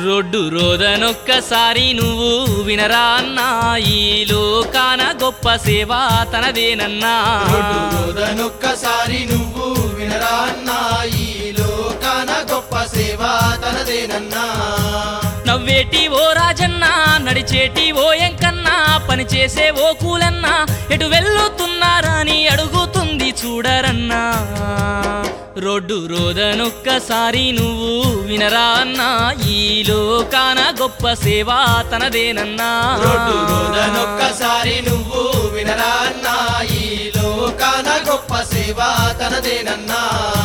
Road రోదనొక్కసారి నువ్వు వినరా అన్నా, ఈ లోకాన గొప్ప సేవ తనదేనన్నా. రోడ్డు రోదనొక్కసారి నువ్వు వినరా అన్నా, ఈ లోకాన గొప్ప సేవ తనదేనన్నా. నవ్వేటి ఓ రాజన్నా, నడిచేటి ఓ ఎంకన్నా, పని చేసే ఓ కూలన్నా, ఎటు వెళ్ళుతున్నారని అడుగుతుంది చూడరన్నా. రోడ్డు రోదనొక్కసారి నువ్వు వినరా అన్నా, ఈ లోకాన గొప్ప సేవ తనదేనన్నా. రోడ్డు రోదనొక్కసారి నువ్వు వినరా అన్నా, ఈ లోకాన గొప్ప సేవ తనదేనన్నా.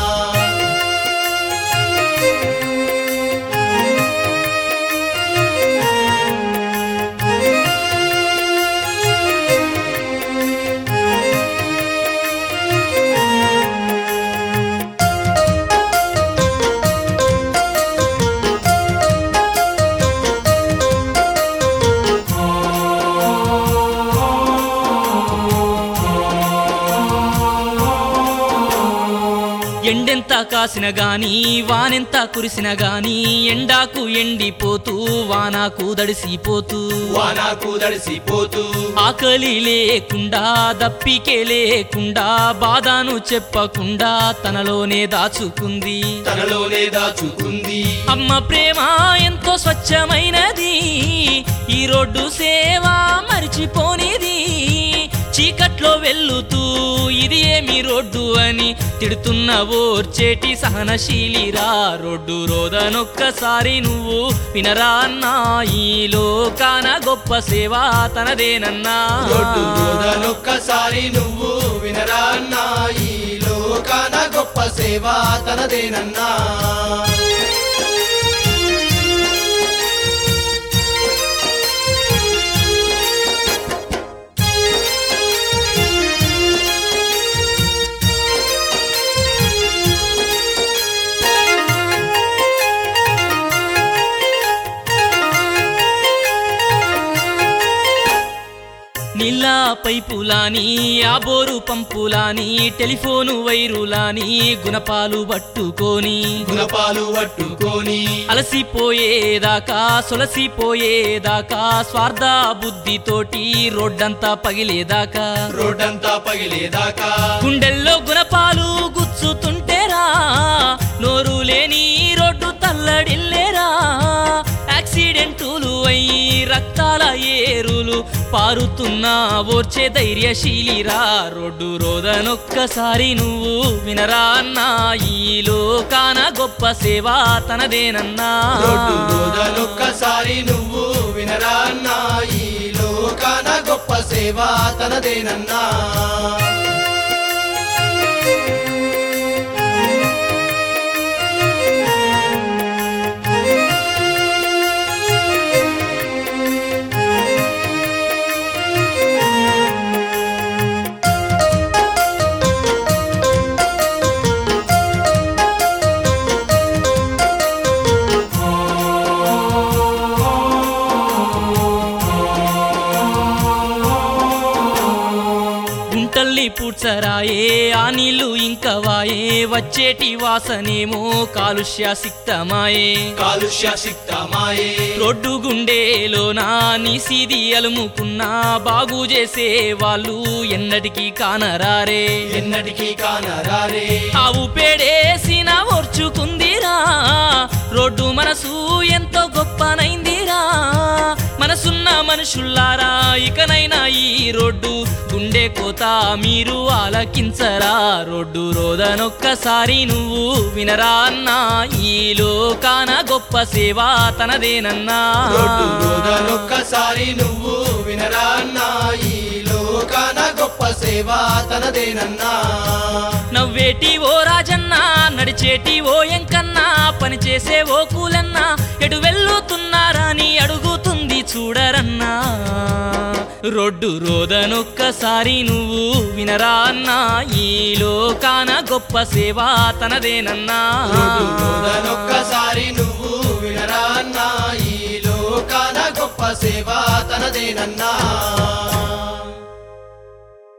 ఎండెంత కాసిన గాని వానెంత కురిసిన గాని, ఎండాకు ఎండిపోతూ వానాకు దడిసిపోతూ, వానాకు దడిసిపోతూ, ఆకలి లేకుండా దప్పికే లేకుండా, బాధను చెప్పకుండా తనలోనే దాచుకుంది, తనలోనే దాచుకుంది. అమ్మ ప్రేమ ఎంతో స్వచ్ఛమైనది, ఈ రోడ్డు సేవ మరిచిపోనిది. చీకట్లో వెళ్లుతూ ఇది ఏమి రోడ్డు అని తిడుతున్న ఓర్చేటి సహనశీలిరా. రోడ్డు రోదనొక్కసారి నువ్వు వినరా అన్నా, ఈ లోకాన గొప్ప సేవ తనదేనన్నా. రోడ్డు రోదనొక్కసారి నువ్వు వినరా అన్నా, ఈ లోకాన గొప్ప సేవ తనదేనన్నా. నీళ్ళ పైపులాని, ఆ బోరు పంపులాని, టెలిఫోను వైరులాని, గుణపాలు పట్టుకొని గుణపాలు పట్టుకొని, అలసిపోయేదాకా సొలసిపోయేదాకా, స్వార్థ బుద్ధితోటి రోడ్డంతా పగిలేదాకా, రోడ్డంతా పగిలేదాకా, గుండెల్లో గుణపాలు గుచ్చుతుంటేరా, నోరు లేని రోడ్డు తల్లడిల్లేరా. యాక్సిడెంటులు అయి రక్తాల ఏరులు పారుతున్నా ఓర్చే ధైర్యశీలిరా. రోడ్డు రోదనొక్కసారి నువ్వు వినరా అన్నా, ఈ లోకాన గొప్ప సేవ తనదేనన్నా. రోడ్డు రోదనొక్కసారి నువ్వు వినరా అన్నా, ఈ లోకాన గొప్ప సేవ తనదేనన్నా. గుంటల్ని పూడ్చరాయే ఆ నీళ్లు ఇంక వాయే, వచ్చేటి వాసనేమో కాలుష్య సిక్తమాయే, కాలుష్య సిక్తమాయే. రోడ్డు గుండేలోనా నీసిది అలుముకున్నా, బాగు చేసే వాళ్ళు ఎన్నటికీ కానరారే, ఎన్నటికీ కానరారే. ఆవు పేడేసిన ఓర్చుకుందిరా, రోడ్డు మనసు ఎంతో గొప్పనైందిరా. మనసున్న మనుషుల్లారా, ఇకనైనా ఈ రోడ్డు గుండె కోత మీరు ఆలకించరా. రోడ్డు రోదనొక్కసారి నువ్వు వినరా అన్నా, ఈ లోకాన గొప్ప సేవ తనదేనన్నా. రోడ్డు రోదనొక్కసారి నువ్వు వినరా అన్నా, ఈ లోకాన గొప్ప సేవ తనదేనన్నా. నవ్వేటి ఓ రాజన్నా, నడిచేటి ఓ ఎంకన్నా, పని చేసే ఓ కూలన్నా, ఎటు వెళ్ళుతున్నారని అడుగుతుంది చూడరన్నా. రోడ్డు రోదనొక్కసారి నువ్వు వినరా అన్నా, ఈ లోకాన గొప్ప సేవ తనదేనన్నా. రోడ్డు రోదనొక్కసారి నువ్వు వినరా అన్నా, ఈ లోకాన గొప్ప సేవ తనదేనన్నా.